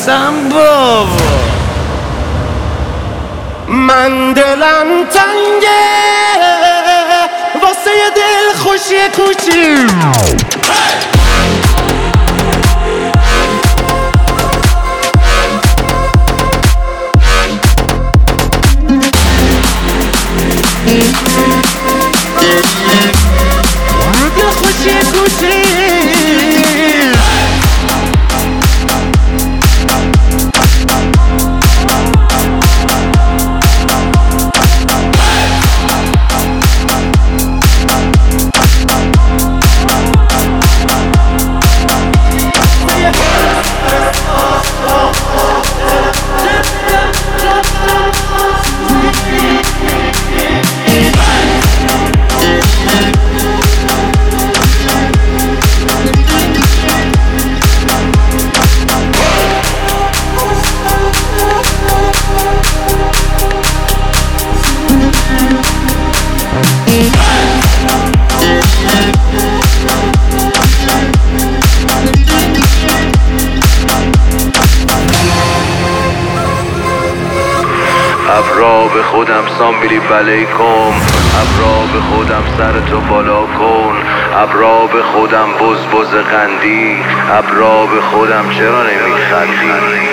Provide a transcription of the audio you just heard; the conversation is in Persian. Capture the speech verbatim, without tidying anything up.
هستم بابا. من دلم تنگه واسه یه دل خوشی کوچی. دل خوشی کوچی ابرا به خودم سامبیلی بلیکم، ابرا به خودم سرتو بالا کن، ابرا به خودم بز بز قندی، ابرا به خودم چرا نمیخندی.